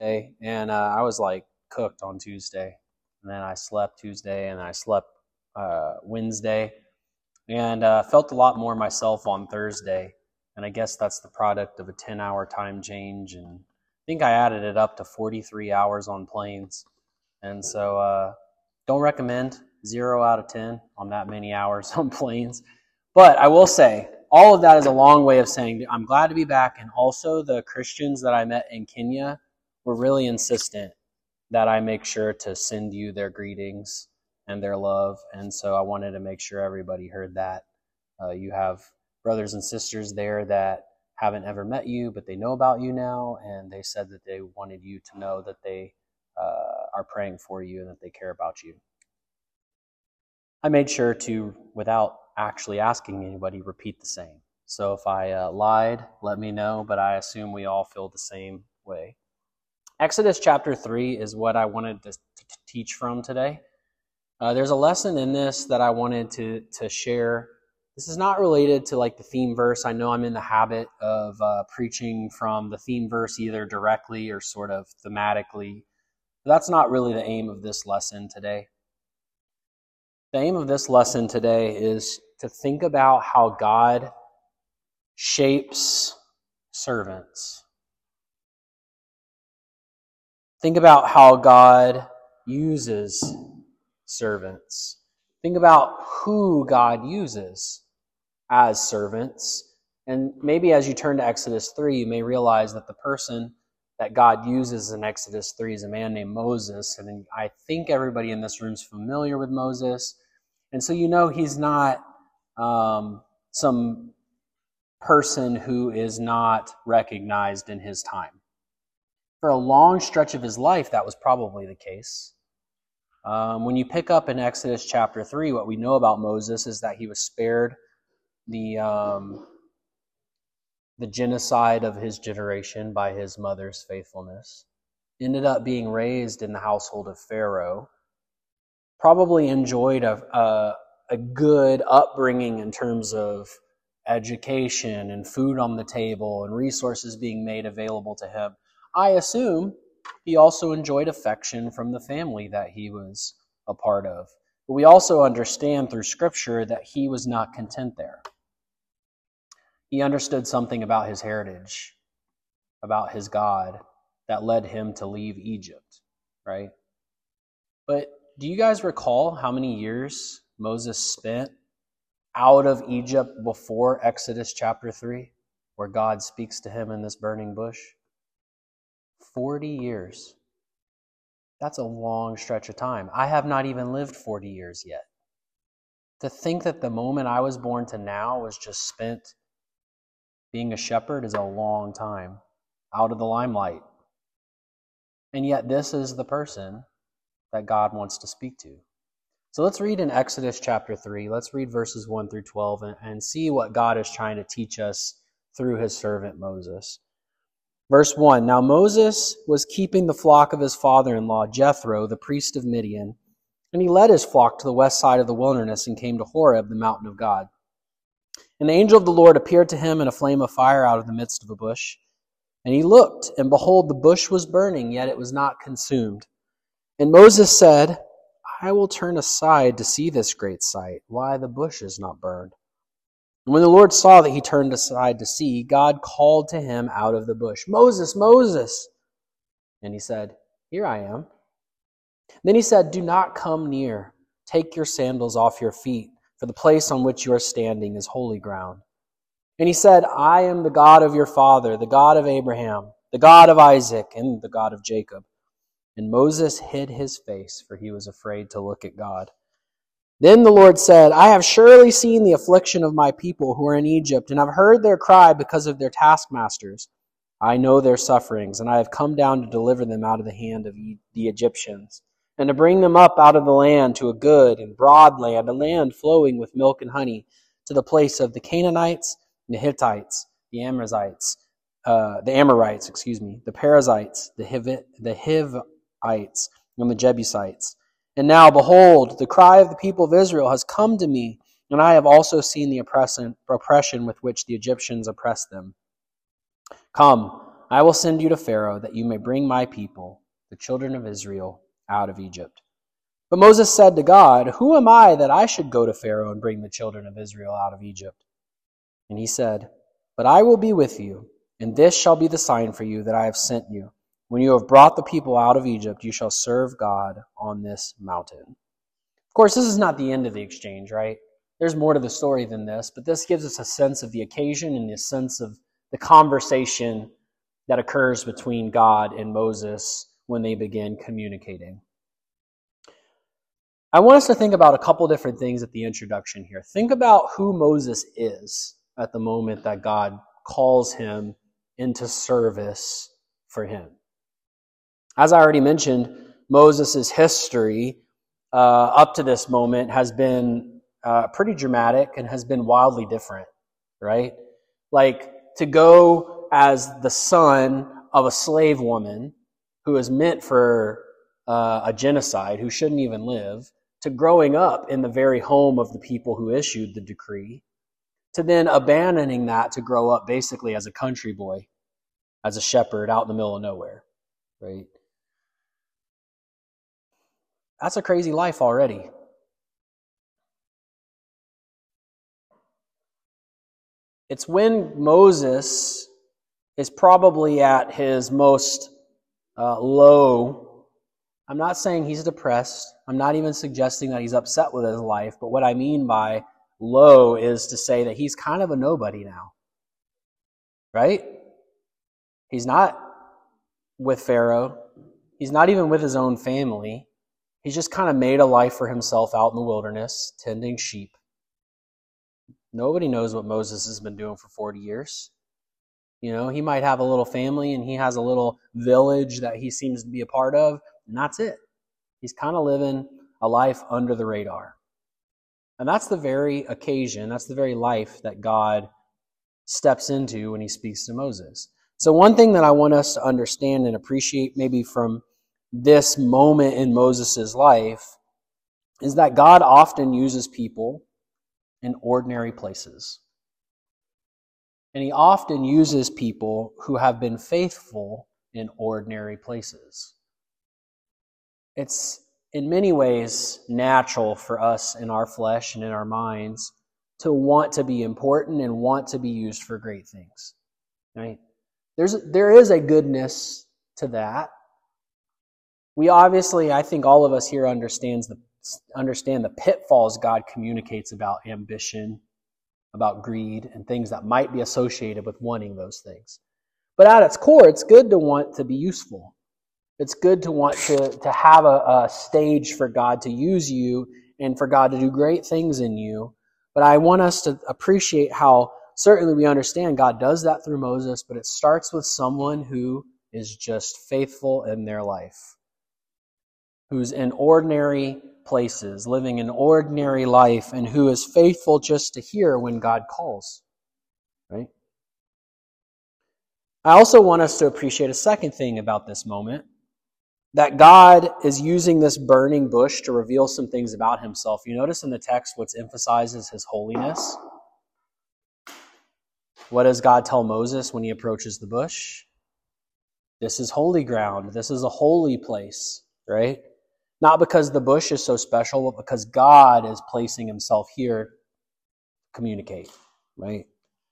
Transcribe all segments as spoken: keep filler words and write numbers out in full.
Day, and uh, I was like cooked on Tuesday, and then I slept Tuesday, and I slept uh, Wednesday, and uh, felt a lot more myself on Thursday. And I guess that's the product of a ten-hour time change, and I think I added it up to forty-three hours on planes. And so, uh, don't recommend zero out of ten on that many hours on planes. But I will say, all of that is a long way of saying I'm glad to be back, and also the Christians that I met in Kenya were really insistent that I make sure to send you their greetings and their love. And so I wanted to make sure everybody heard that. Uh, you have brothers and sisters there that haven't ever met you, but they know about you now, and they said that they wanted you to know that they uh, are praying for you and that they care about you. I made sure to, without actually asking anybody, repeat the same. So if I uh, lied, let me know, but I assume we all feel the same way. Exodus chapter three is what I wanted to, to teach from today. Uh, there's a lesson in this that I wanted to, to share. This is not related to like the theme verse. I know I'm in the habit of uh, preaching from the theme verse either directly or sort of thematically. But that's not really the aim of this lesson today. The aim of this lesson today is to think about how God shapes servants. Think about how God uses servants. Think about who God uses as servants. And maybe as you turn to Exodus three, you may realize that the person that God uses in Exodus three is a man named Moses. And I think everybody in this room is familiar with Moses. And so you know he's not um, some person who is not recognized in his time. For a long stretch of his life, that was probably the case. Um, when you pick up in Exodus chapter three, what we know about Moses is that he was spared the um, the genocide of his generation by his mother's faithfulness. Ended up being raised in the household of Pharaoh. Probably enjoyed a, a, a good upbringing in terms of education and food on the table and resources being made available to him. I assume he also enjoyed affection from the family that he was a part of. But we also understand through Scripture that he was not content there. He understood something about his heritage, about his God, that led him to leave Egypt, right? But do you guys recall how many years Moses spent out of Egypt before Exodus chapter three, where God speaks to him in this burning bush? forty years. That's a long stretch of time. I have not even lived forty years yet. To think that the moment I was born to now was just spent being a shepherd is a long time, out of the limelight. And yet this is the person that God wants to speak to. So let's read in Exodus chapter three. Let's read verses one through twelve and, and see what God is trying to teach us through his servant Moses. Verse one, Now Moses was keeping the flock of his father-in-law, Jethro, the priest of Midian, and he led his flock to the west side of the wilderness and came to Horeb, the mountain of God. And the angel of the Lord appeared to him in a flame of fire out of the midst of a bush. And he looked, and behold, the bush was burning, yet it was not consumed. And Moses said, I will turn aside to see this great sight, why the bush is not burned. And when the Lord saw that he turned aside to see, God called to him out of the bush, Moses, Moses. And he said, Here I am. Then he said, Do not come near. Take your sandals off your feet, for the place on which you are standing is holy ground. And he said, I am the God of your father, the God of Abraham, the God of Isaac, and the God of Jacob. And Moses hid his face, for he was afraid to look at God. Then the Lord said, I have surely seen the affliction of my people who are in Egypt, and have heard their cry because of their taskmasters. I know their sufferings, and I have come down to deliver them out of the hand of the Egyptians, and to bring them up out of the land to a good and broad land, a land flowing with milk and honey, to the place of the Canaanites, the Hittites, the Amorites, uh, the Amorites, excuse me, the Perizzites, the Hiv- the Hivites, and the Jebusites. And now, behold, the cry of the people of Israel has come to me, and I have also seen the oppression, oppression with which the Egyptians oppress them. Come, I will send you to Pharaoh that you may bring my people, the children of Israel, out of Egypt. But Moses said to God, who am I that I should go to Pharaoh and bring the children of Israel out of Egypt? And he said, but I will be with you, and this shall be the sign for you that I have sent you. When you have brought the people out of Egypt, you shall serve God on this mountain. Of course, this is not the end of the exchange, right? There's more to the story than this, but this gives us a sense of the occasion and a sense of the conversation that occurs between God and Moses when they begin communicating. I want us to think about a couple different things at the introduction here. Think about who Moses is at the moment that God calls him into service for him. As I already mentioned, Moses' history uh, up to this moment has been uh, pretty dramatic and has been wildly different, right? Like, to go as the son of a slave woman who is meant for uh, a genocide, who shouldn't even live, to growing up in the very home of the people who issued the decree, to then abandoning that to grow up basically as a country boy, as a shepherd out in the middle of nowhere, right? That's a crazy life already. It's when Moses is probably at his most uh, low. I'm not saying he's depressed. I'm not even suggesting that he's upset with his life. But what I mean by low is to say that he's kind of a nobody now. Right? He's not with Pharaoh. He's not even with his own family. He's just kind of made a life for himself out in the wilderness, tending sheep. Nobody knows what Moses has been doing for forty years. You know, he might have a little family and he has a little village that he seems to be a part of, and that's it. He's kind of living a life under the radar. And that's the very occasion, that's the very life that God steps into when he speaks to Moses. So one thing that I want us to understand and appreciate maybe from this moment in Moses' life is that God often uses people in ordinary places. And he often uses people who have been faithful in ordinary places. It's in many ways natural for us in our flesh and in our minds to want to be important and want to be used for great things. Right? There's, there is a goodness to that. We obviously, I think all of us here understands the, understand the pitfalls God communicates about ambition, about greed, and things that might be associated with wanting those things. But at its core, it's good to want to be useful. It's good to want to, to have a, a stage for God to use you and for God to do great things in you. But I want us to appreciate how certainly we understand God does that through Moses, but it starts with someone who is just faithful in their life, who's in ordinary places, living an ordinary life, and who is faithful just to hear when God calls. Right? I also want us to appreciate a second thing about this moment, that God is using this burning bush to reveal some things about himself. You notice in the text what's emphasized is his holiness. What does God tell Moses when he approaches the bush? This is holy ground. This is a holy place, right? Not because the bush is so special, but because God is placing himself here to communicate, right?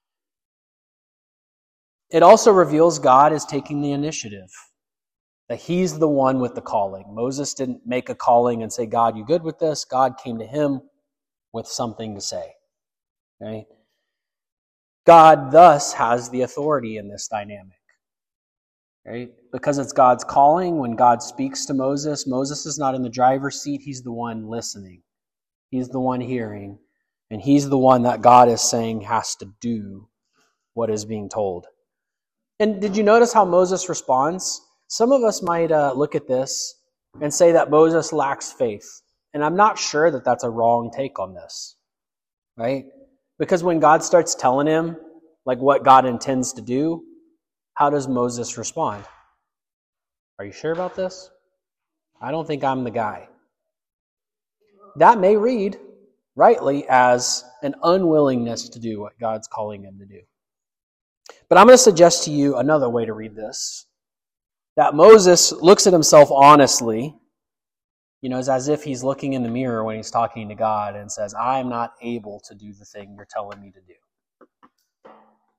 It also reveals God is taking the initiative, that he's the one with the calling. Moses didn't make a calling and say, God, you good with this? God came to him with something to say, right? God thus has the authority in this dynamic. Right? Because it's God's calling, when God speaks to Moses, Moses is not in the driver's seat, he's the one listening. He's the one hearing. And he's the one that God is saying has to do what is being told. And did you notice how Moses responds? Some of us might uh, look at this and say that Moses lacks faith. And I'm not sure that that's a wrong take on this. Right? Because when God starts telling him like what God intends to do, how does Moses respond? Are you sure about this? I don't think I'm the guy. That may read rightly as an unwillingness to do what God's calling him to do. But I'm going to suggest to you another way to read this. That Moses looks at himself honestly. You know, it's as if he's looking in the mirror when he's talking to God and says, I am not able to do the thing you're telling me to do.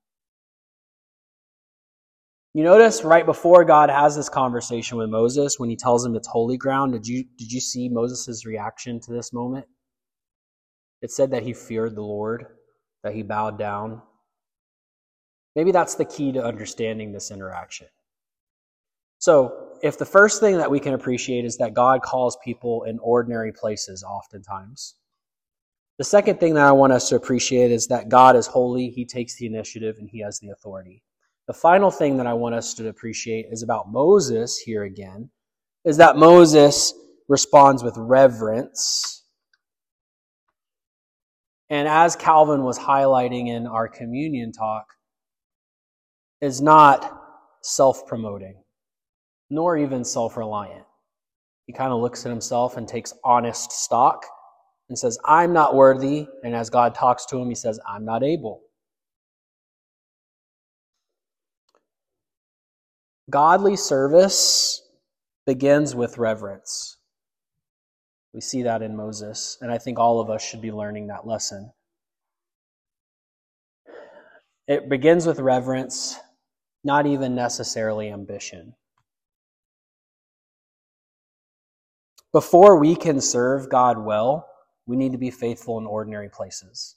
You notice right before God has this conversation with Moses, when he tells him it's holy ground, did you, did you see Moses' reaction to this moment? It said that he feared the Lord, that he bowed down. Maybe that's the key to understanding this interaction. So, if the first thing that we can appreciate is that God calls people in ordinary places oftentimes, the second thing that I want us to appreciate is that God is holy, he takes the initiative, and he has the authority. The final thing that I want us to appreciate is about Moses here again, is that Moses responds with reverence. And as Calvin was highlighting in our communion talk, is not self-promoting, nor even self-reliant. He kind of looks at himself and takes honest stock and says, I'm not worthy. And as God talks to him, he says, I'm not able. Godly service begins with reverence. We see that in Moses, and I think all of us should be learning that lesson. It begins with reverence, not even necessarily ambition. Before we can serve God well, we need to be faithful in ordinary places.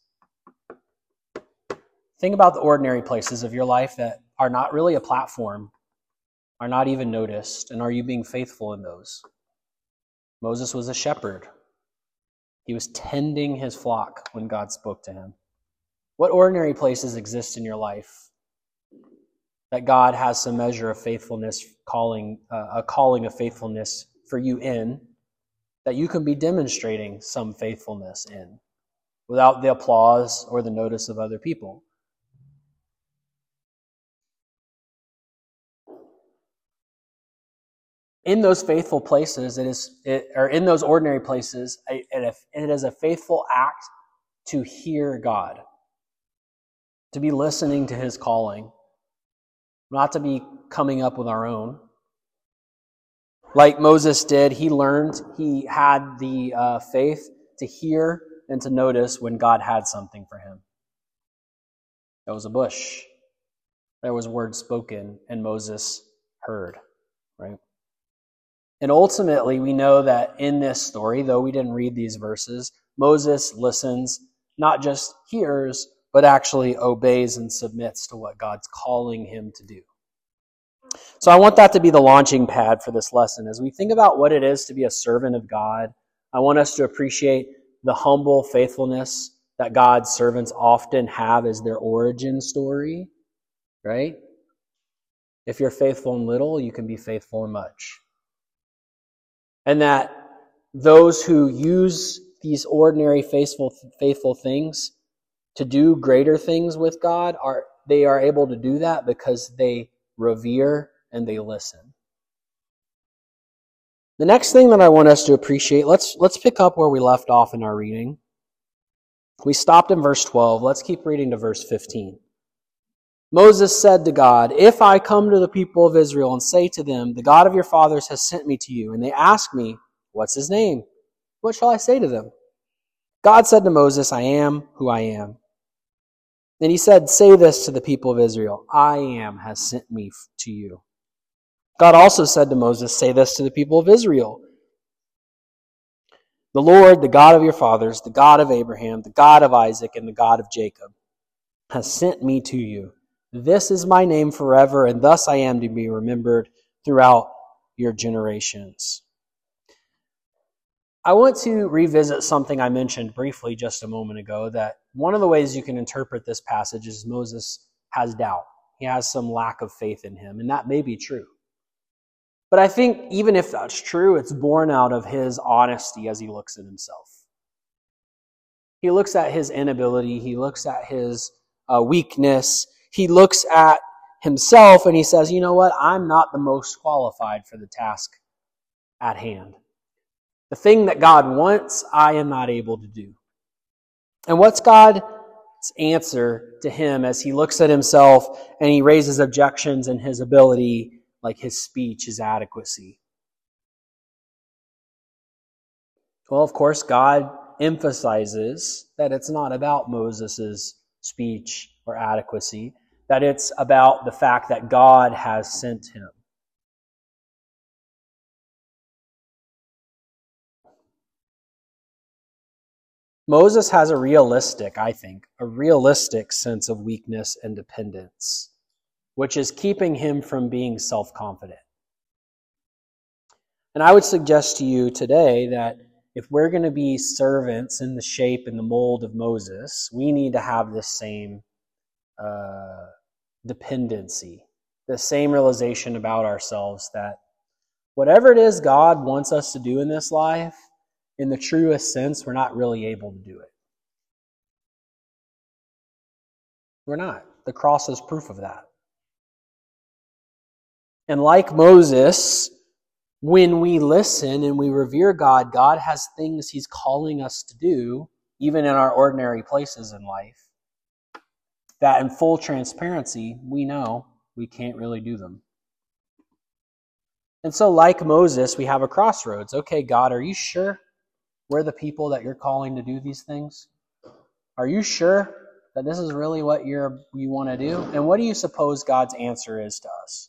Think about the ordinary places of your life that are not really a platform, are not even noticed, and are you being faithful in those? Moses was a shepherd. He was tending his flock when God spoke to him. What ordinary places exist in your life that God has some measure of faithfulness, calling uh, a calling of faithfulness for you in, that you can be demonstrating some faithfulness in, without the applause or the notice of other people? In those faithful places, it is, it, or in those ordinary places, it, it is a faithful act to hear God, to be listening to his calling, not to be coming up with our own. Like Moses did, he learned, he had the uh, faith to hear and to notice when God had something for him. There was a bush. There was words spoken, and Moses heard, right? And ultimately, we know that in this story, though we didn't read these verses, Moses listens, not just hears, but actually obeys and submits to what God's calling him to do. So I want that to be the launching pad for this lesson. As we think about what it is to be a servant of God, I want us to appreciate the humble faithfulness that God's servants often have as their origin story, right? If you're faithful in little, you can be faithful in much. And that those who use these ordinary faithful, faithful things to do greater things with God, are they are able to do that because they revere and they listen. The next thing that I want us to appreciate, let's let's pick up where we left off in our reading. We stopped in verse twelve. Let's keep reading to verse fifteen. Moses said to God, if I come to the people of Israel and say to them, the God of your fathers has sent me to you, and they ask me, what's his name? What shall I say to them? God said to Moses, I am who I am. Then he said, say this to the people of Israel, I am has sent me to you. God also said to Moses, say this to the people of Israel. The Lord, the God of your fathers, the God of Abraham, the God of Isaac, and the God of Jacob, has sent me to you. This is my name forever, and thus I am to be remembered throughout your generations. I want to revisit something I mentioned briefly just a moment ago, that one of the ways you can interpret this passage is Moses has doubt. He has some lack of faith in him, and that may be true. But I think even if that's true, it's born out of his honesty as he looks at himself. He looks at his inability, he looks at his uh, weakness, he looks at himself and he says, you know what, I'm not the most qualified for the task at hand. The thing that God wants, I am not able to do. And what's God answer to him as he looks at himself and he raises objections in his ability, like his speech, his adequacy. Well, of course, God emphasizes that it's not about Moses' speech or adequacy, that it's about the fact that God has sent him. Moses has a realistic, I think, a realistic sense of weakness and dependence, which is keeping him from being self-confident. And I would suggest to you today that if we're going to be servants in the shape and the mold of Moses, we need to have this same uh, dependency, the same realization about ourselves that whatever it is God wants us to do in this life, in the truest sense, we're not really able to do it. We're not. The cross is proof of that. And like Moses, when we listen and we revere God, God has things He's calling us to do, even in our ordinary places in life, that in full transparency, we know we can't really do them. And so like Moses, we have a crossroads. Okay, God, are you sure we're the people that you're calling to do these things? Are you sure that this is really what you're you want to do? And what do you suppose God's answer is to us?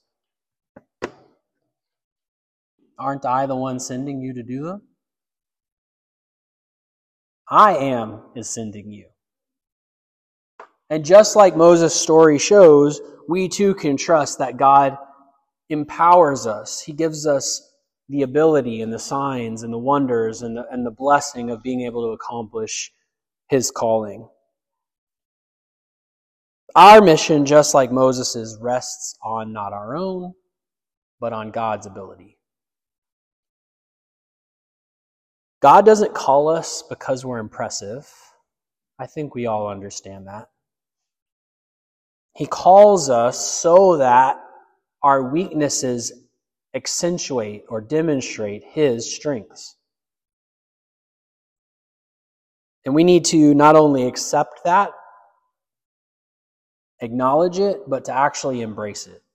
Aren't I the one sending you to do them? I am is sending you. And just like Moses' story shows, we too can trust that God empowers us. He gives us the ability and the signs and the wonders and the, and the blessing of being able to accomplish His calling. Our mission, just like Moses's, rests on not our own, but on God's ability. God doesn't call us because we're impressive. I think we all understand that. He calls us so that our weaknesses accentuate or demonstrate His strengths. And we need to not only accept that, acknowledge it, but to actually embrace it.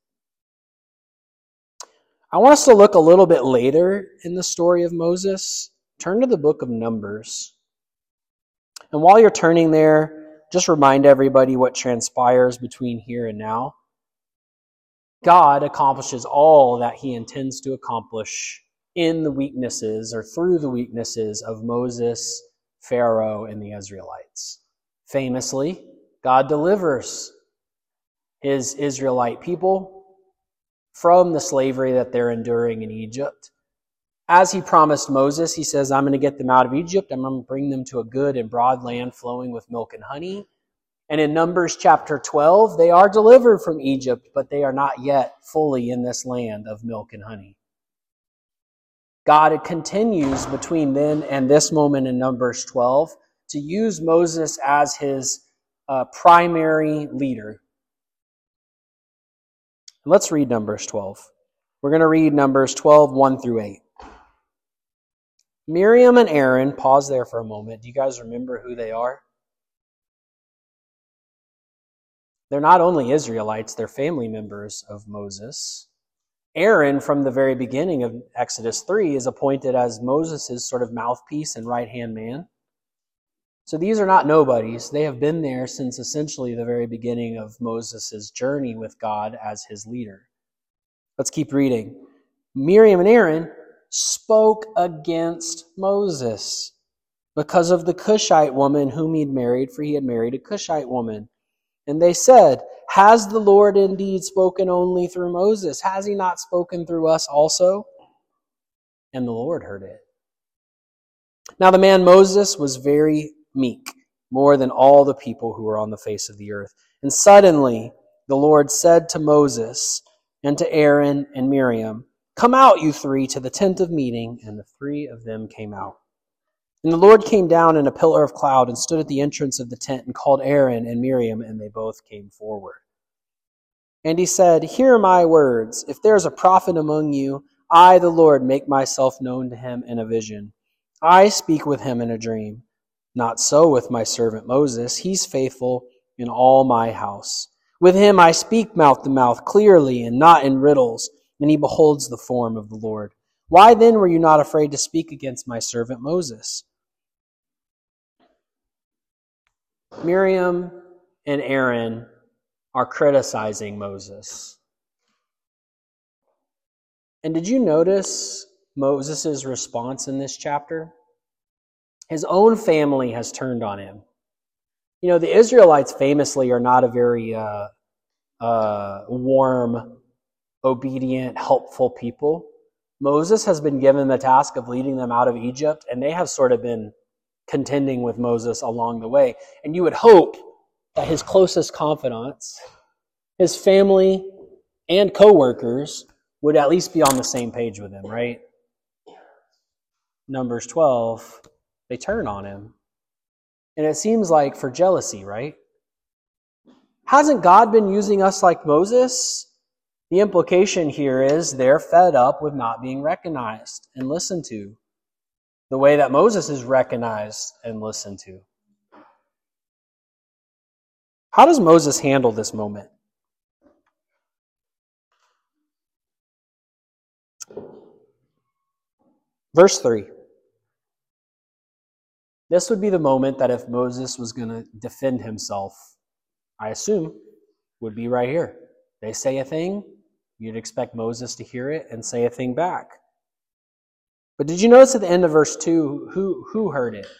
I want us to look a little bit later in the story of Moses. Turn to the book of Numbers. And while you're turning there, just remind everybody what transpires between here and now. God accomplishes all that He intends to accomplish in the weaknesses or through the weaknesses of Moses, Pharaoh, and the Israelites. Famously, God delivers His Israelite people from the slavery that they're enduring in Egypt. As He promised Moses, He says, I'm going to get them out of Egypt. I'm going to bring them to a good and broad land flowing with milk and honey. And in Numbers chapter twelve, they are delivered from Egypt, but they are not yet fully in this land of milk and honey. God continues between then and this moment in Numbers twelve to use Moses as His uh, primary leader. Let's read Numbers twelve. We're going to read Numbers twelve, one through eight. Miriam and Aaron, pause there for a moment. Do you guys remember who they are? They're not only Israelites, they're family members of Moses. Aaron, from the very beginning of Exodus three, is appointed as Moses' sort of mouthpiece and right-hand man. So these are not nobodies. They have been there since essentially the very beginning of Moses' journey with God as his leader. Let's keep reading. Miriam and Aaron spoke against Moses because of the Cushite woman whom he'd married, for he had married a Cushite woman. And they said, has the Lord indeed spoken only through Moses? Has He not spoken through us also? And the Lord heard it. Now the man Moses was very meek, more than all the people who were on the face of the earth. And suddenly the Lord said to Moses and to Aaron and Miriam, come out, you three, to the tent of meeting. And the three of them came out. And the Lord came down in a pillar of cloud and stood at the entrance of the tent and called Aaron and Miriam, and they both came forward. And he said, hear my words. If there is a prophet among you, I, the Lord, make myself known to him in a vision. I speak with him in a dream. Not so with my servant Moses. He's faithful in all my house. With him I speak mouth to mouth clearly and not in riddles, and he beholds the form of the Lord. Why then were you not afraid to speak against my servant Moses? Miriam and Aaron are criticizing Moses. And did you notice Moses' response in this chapter? His own family has turned on him. You know, the Israelites famously are not a very uh, uh, warm, obedient, helpful people. Moses has been given the task of leading them out of Egypt, and they have sort of been contending with Moses along the way. And you would hope that his closest confidants, his family and co-workers, would at least be on the same page with him, right? Numbers twelve, they turn on him. And it seems like for jealousy, right? Hasn't God been using us like Moses? The implication here is they're fed up with not being recognized and listened to the way that Moses is recognized and listened to. How does Moses handle this moment? Verse three. This would be the moment that if Moses was going to defend himself, I assume, would be right here. They say a thing, you'd expect Moses to hear it and say a thing back. But did you notice at the end of verse two, who, who heard it?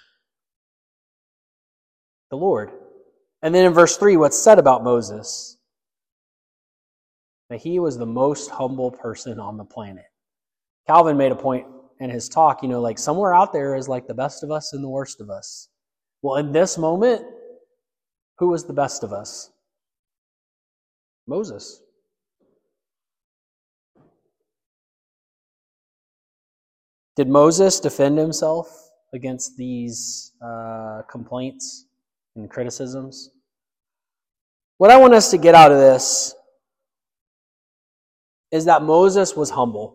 The Lord. And then in verse three, what's said about Moses? That he was the most humble person on the planet. Calvin made a point in his talk, you know, like somewhere out there is like the best of us and the worst of us. Well, in this moment, who was the best of us? Moses. Did Moses defend himself against these uh, complaints and criticisms? What I want us to get out of this is that Moses was humble.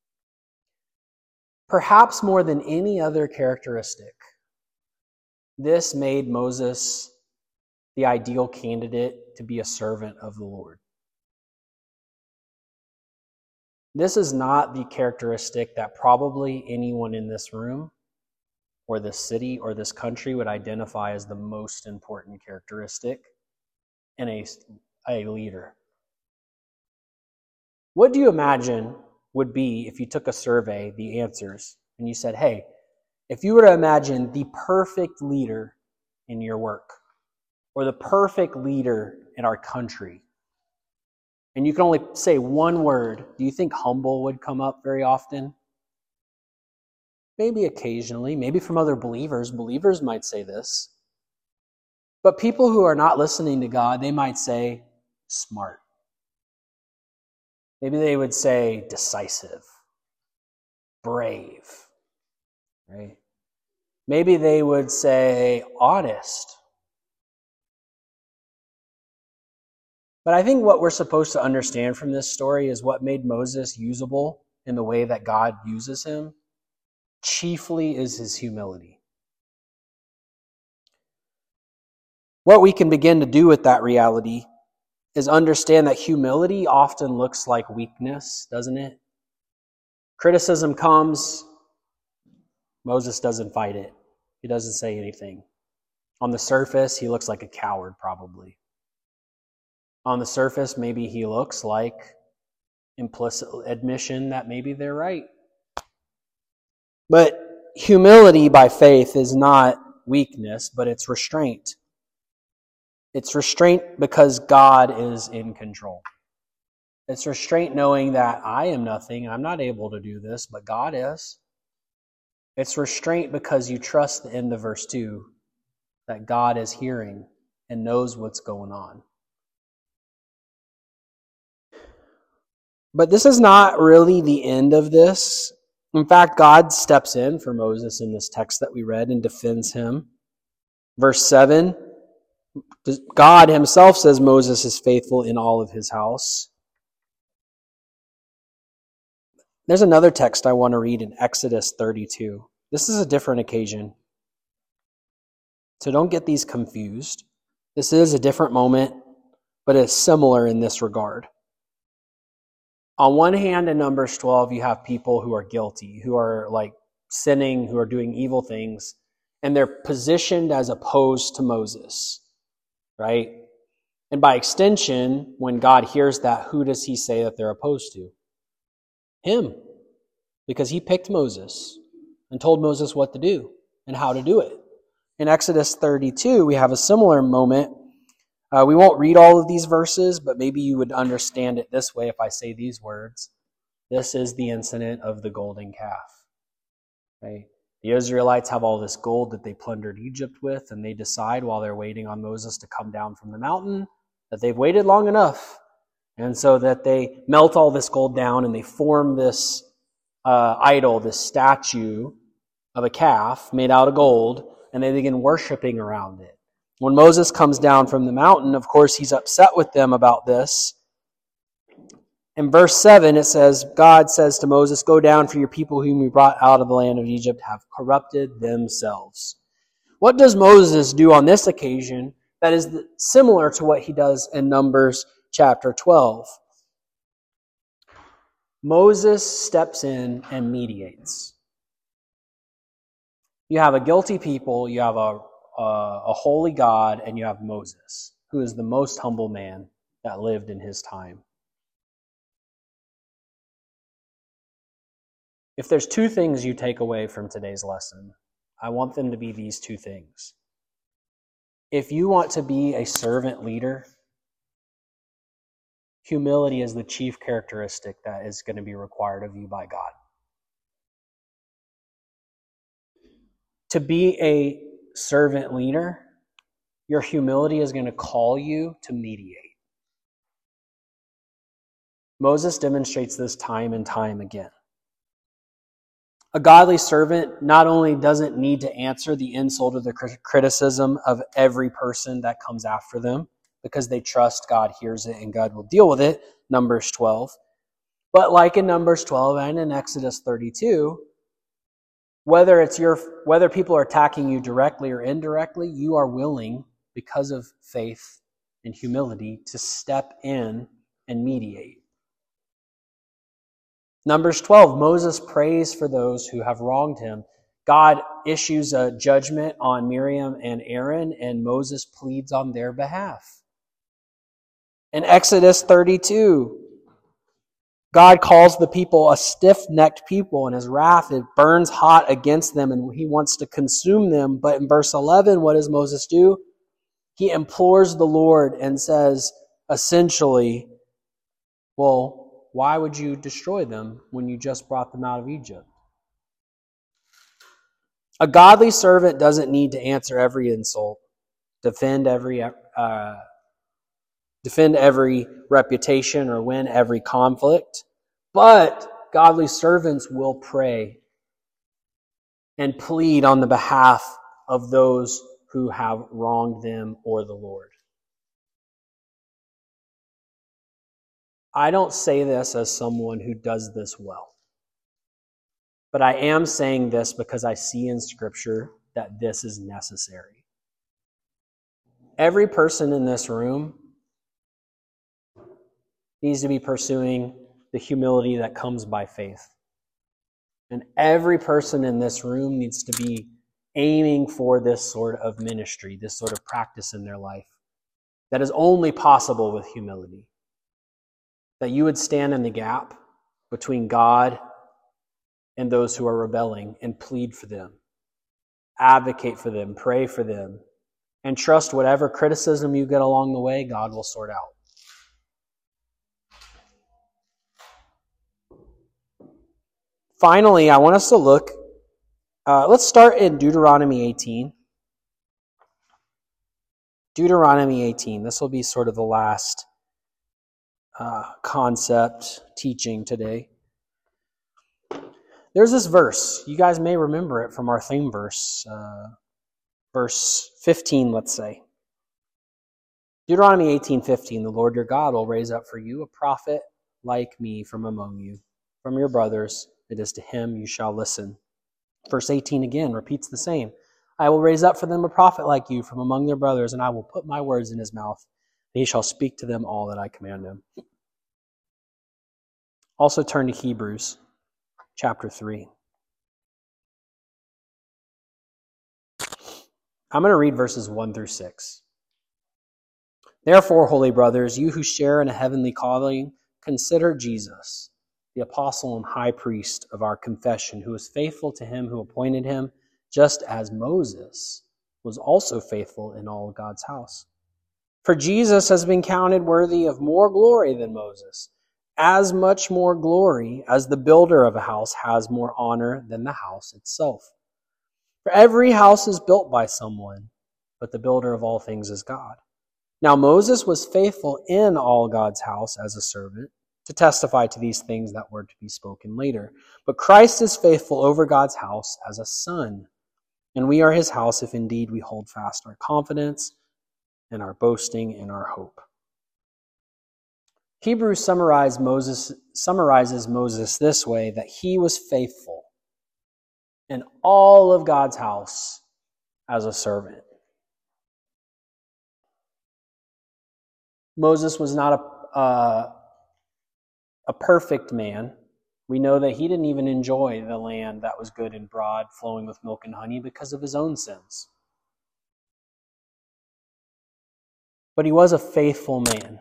Perhaps more than any other characteristic, this made Moses the ideal candidate to be a servant of the Lord. This is not the characteristic that probably anyone in this room or this city or this country would identify as the most important characteristic in a, a leader. What do you imagine would be if you took a survey, the answers, and you said, hey, if you were to imagine the perfect leader in your work or the perfect leader in our country, and you can only say one word, do you think humble would come up very often? Maybe occasionally, maybe from other believers. Believers might say this. But people who are not listening to God, they might say smart. Maybe they would say decisive, brave, right? Maybe they would say honest. But I think what we're supposed to understand from this story is what made Moses usable in the way that God uses him, chiefly is his humility. What we can begin to do with that reality is understand that humility often looks like weakness, doesn't it? Criticism comes, Moses doesn't fight it. He doesn't say anything. On the surface, he looks like a coward, probably. On the surface, maybe he looks like implicit admission that maybe they're right. But humility by faith is not weakness, but it's restraint. It's restraint because God is in control. It's restraint knowing that I am nothing, I'm not able to do this, but God is. It's restraint because you trust the end of verse two, that God is hearing and knows what's going on. But this is not really the end of this. In fact, God steps in for Moses in this text that we read and defends him. Verse seven, God himself says Moses is faithful in all of his house. There's another text I want to read in Exodus thirty-two. This is a different occasion. So don't get these confused. This is a different moment, but it's similar in this regard. On one hand, in Numbers twelve, you have people who are guilty, who are like sinning, who are doing evil things, and they're positioned as opposed to Moses, right? And by extension, when God hears that, who does he say that they're opposed to? Him. Because he picked Moses and told Moses what to do and how to do it. In Exodus thirty-two, we have a similar moment. Uh, we won't read all of these verses, but maybe you would understand it this way if I say these words. This is the incident of the golden calf. Right? The Israelites have all this gold that they plundered Egypt with, and they decide while they're waiting on Moses to come down from the mountain that they've waited long enough. And so that they melt all this gold down and they form this uh, idol, this statue of a calf made out of gold, and they begin worshiping around it. When Moses comes down from the mountain, of course, he's upset with them about this. In verse seven, it says, God says to Moses, go down, for your people whom you brought out of the land of Egypt have corrupted themselves. What does Moses do on this occasion that is similar to what he does in Numbers chapter twelve? Moses steps in and mediates. You have a guilty people, you have a, a, a holy God, and you have Moses, who is the most humble man that lived in his time. If there's two things you take away from today's lesson, I want them to be these two things. If you want to be a servant leader, humility is the chief characteristic that is going to be required of you by God. To be a servant leader, your humility is going to call you to mediate. Moses demonstrates this time and time again. A godly servant not only doesn't need to answer the insult or the criticism of every person that comes after them, because they trust God hears it and God will deal with it, Numbers twelve. But like in Numbers twelve and in Exodus thirty-two, whether it's your whether people are attacking you directly or indirectly, you are willing, because of faith and humility, to step in and mediate. Numbers twelve, Moses prays for those who have wronged him. God issues a judgment on Miriam and Aaron, and Moses pleads on their behalf. In Exodus thirty-two, God calls the people a stiff-necked people, and his wrath, it burns hot against them, and he wants to consume them. But in verse eleven, what does Moses do? He implores the Lord and says, essentially, well, why would you destroy them when you just brought them out of Egypt? A godly servant doesn't need to answer every insult, defend every uh, defend every reputation, or win every conflict. But godly servants will pray and plead on the behalf of those who have wronged them or the Lord. I don't say this as someone who does this well. But I am saying this because I see in Scripture that this is necessary. Every person in this room needs to be pursuing the humility that comes by faith. And every person in this room needs to be aiming for this sort of ministry, this sort of practice in their life that is only possible with humility. That you would stand in the gap between God and those who are rebelling and plead for them, advocate for them, pray for them, and trust whatever criticism you get along the way, God will sort out. Finally, I want us to look, uh, let's start in Deuteronomy eighteen. Deuteronomy eighteen, this will be sort of the last uh, concept teaching today. There's this verse, you guys may remember it from our theme verse, uh, verse fifteen, let's say. Deuteronomy eighteen fifteen, the Lord your God will raise up for you a prophet like me from among you, from your brothers. It is to him you shall listen. Verse eighteen again repeats the same. I will raise up for them a prophet like you from among their brothers, and I will put my words in his mouth, and he shall speak to them all that I command him. Also turn to Hebrews chapter three. I'm going to read verses one through six. Therefore, holy brothers, you who share in a heavenly calling, consider Jesus, the apostle and high priest of our confession, who was faithful to him who appointed him, just as Moses was also faithful in all God's house. For Jesus has been counted worthy of more glory than Moses, as much more glory as the builder of a house has more honor than the house itself. For every house is built by someone, but the builder of all things is God. Now Moses was faithful in all God's house as a servant, to testify to these things that were to be spoken later. But Christ is faithful over God's house as a son. And we are his house if indeed we hold fast our confidence and our boasting in our hope. Hebrews summarize Moses, summarizes Moses this way, that he was faithful in all of God's house as a servant. Moses was not a, uh, a perfect man. We know that he didn't even enjoy the land that was good and broad, flowing with milk and honey, because of his own sins. But he was a faithful man.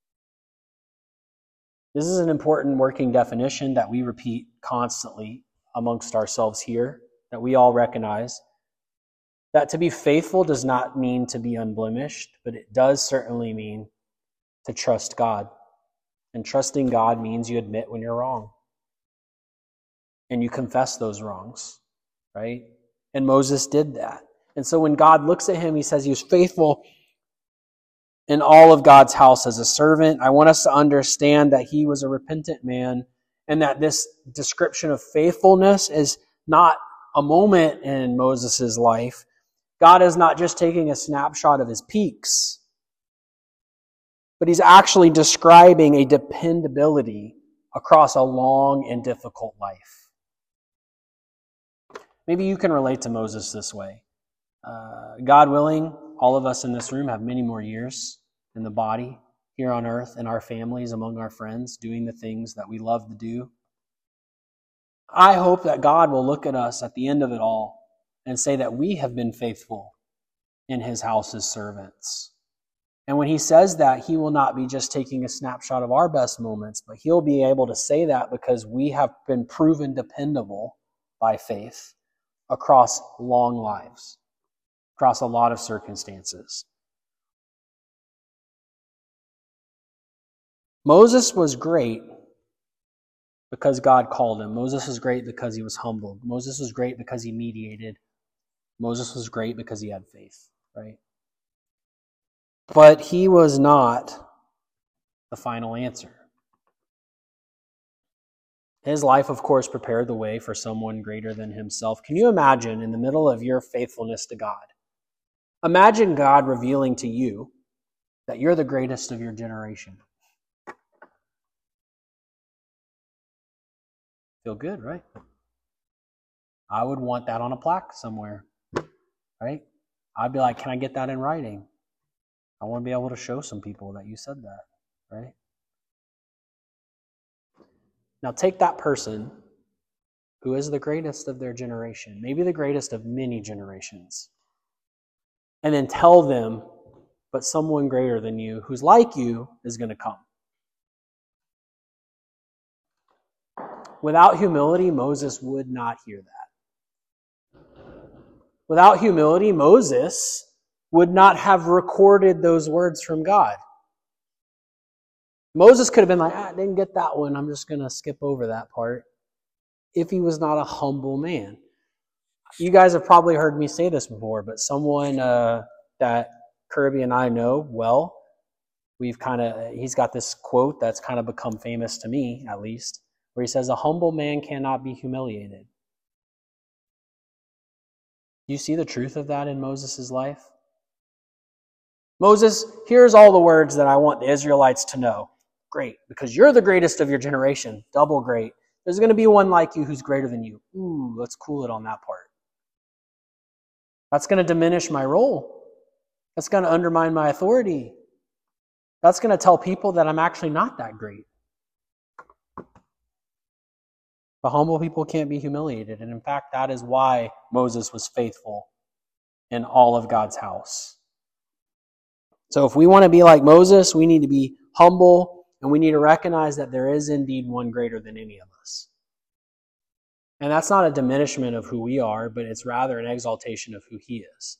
This is an important working definition that we repeat constantly amongst ourselves here, that we all recognize. That to be faithful does not mean to be unblemished, but it does certainly mean to trust God. And trusting God means you admit when you're wrong. And you confess those wrongs, right? And Moses did that. And so when God looks at him, he says he was faithful in all of God's house as a servant. I want us to understand that he was a repentant man, and that this description of faithfulness is not a moment in Moses' life. God is not just taking a snapshot of his peaks, but he's actually describing a dependability across a long and difficult life. Maybe you can relate to Moses this way. Uh, God willing, all of us in this room have many more years in the body here on earth, in our families, among our friends, doing the things that we love to do. I hope that God will look at us at the end of it all and say that we have been faithful in his house as servants. And when he says that, he will not be just taking a snapshot of our best moments, but he'll be able to say that because we have been proven dependable by faith across long lives, across a lot of circumstances. Moses was great because God called him. Moses was great because he was humbled. Moses was great because he mediated. Moses was great because he had faith, right? But he was not the final answer. His life, of course, prepared the way for someone greater than himself. Can you imagine, in the middle of your faithfulness to God, imagine God revealing to you that you're the greatest of your generation? Feel good, right? I would want that on a plaque somewhere, right? I'd be like, can I get that in writing? I want to be able to show some people that you said that, right? Now take that person who is the greatest of their generation, maybe the greatest of many generations, and then tell them, but someone greater than you, who's like you, is going to come. Without humility, Moses would not hear that. Without humility, Moses would not have recorded those words from God. Moses could have been like, ah, I didn't get that one. I'm just going to skip over that part. If he was not a humble man. You guys have probably heard me say this before, but someone uh, that Kirby and I know well, we've kind of, he's got this quote that's kind of become famous to me, at least, where he says, a humble man cannot be humiliated. Do you see the truth of that in Moses' life? Moses, here's all the words that I want the Israelites to know. Great, because you're the greatest of your generation. Double great. There's going to be one like you who's greater than you. Ooh, let's cool it on that part. That's going to diminish my role. That's going to undermine my authority. That's going to tell people that I'm actually not that great. The humble people can't be humiliated. And in fact, that is why Moses was faithful in all of God's house. So if we want to be like Moses, we need to be humble, and we need to recognize that there is indeed one greater than any of us. And that's not a diminishment of who we are, but it's rather an exaltation of who he is.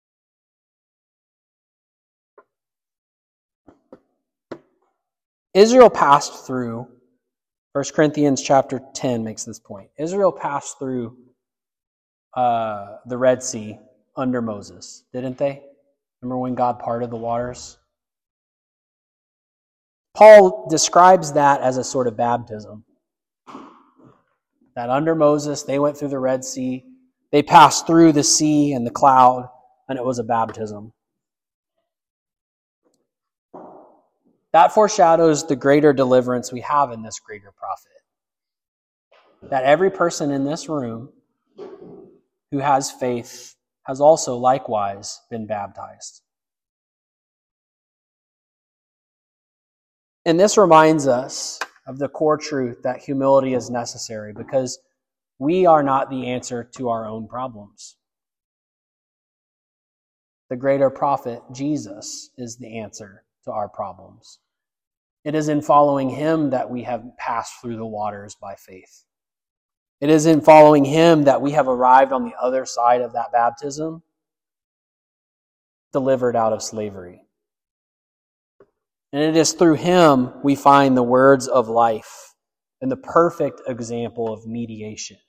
Israel passed through, First Corinthians chapter ten makes this point. Israel passed through uh, the Red Sea under Moses, didn't they? Remember when God parted the waters? Paul describes that as a sort of baptism. That under Moses, they went through the Red Sea. They passed through the sea and the cloud, and it was a baptism. That foreshadows the greater deliverance we have in this greater prophet. That every person in this room who has faith has also likewise been baptized. And this reminds us of the core truth that humility is necessary, because we are not the answer to our own problems. The greater prophet, Jesus, is the answer to our problems. It is in following him that we have passed through the waters by faith. It is in following him that we have arrived on the other side of that baptism, delivered out of slavery. And it is through him we find the words of life and the perfect example of mediation.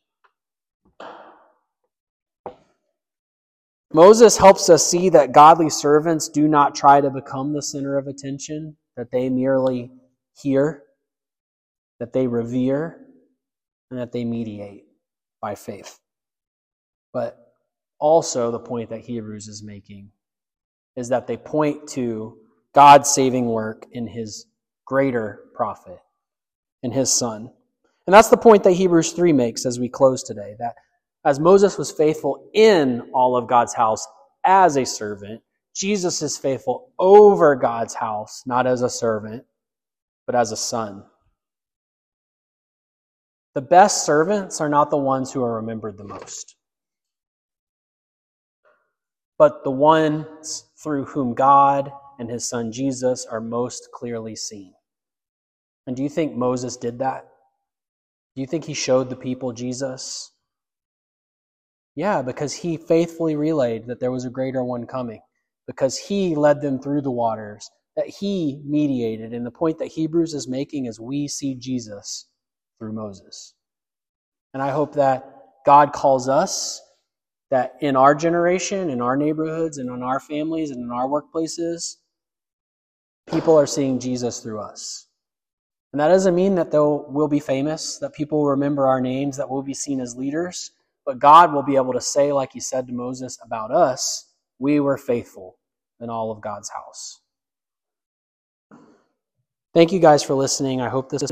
Moses helps us see that godly servants do not try to become the center of attention, that they merely hear, that they revere, and that they mediate by faith. But also the point that Hebrews is making is that they point to God's saving work in his greater prophet, in his son. And that's the point that Hebrews three makes as we close today, that as Moses was faithful in all of God's house as a servant, Jesus is faithful over God's house, not as a servant, but as a son. The best servants are not the ones who are remembered the most, but the ones through whom God and his son Jesus are most clearly seen. And do you think Moses did that? Do you think he showed the people Jesus? Yeah, because he faithfully relayed that there was a greater one coming, because he led them through the waters, that he mediated. And the point that Hebrews is making is we see Jesus through Moses. And I hope that God calls us, that in our generation, in our neighborhoods, and in our families, and in our workplaces, people are seeing Jesus through us. And that doesn't mean that we'll be famous, that people will remember our names, that we'll be seen as leaders, but God will be able to say, like he said to Moses about us, we were faithful in all of God's house. Thank you guys for listening. I hope this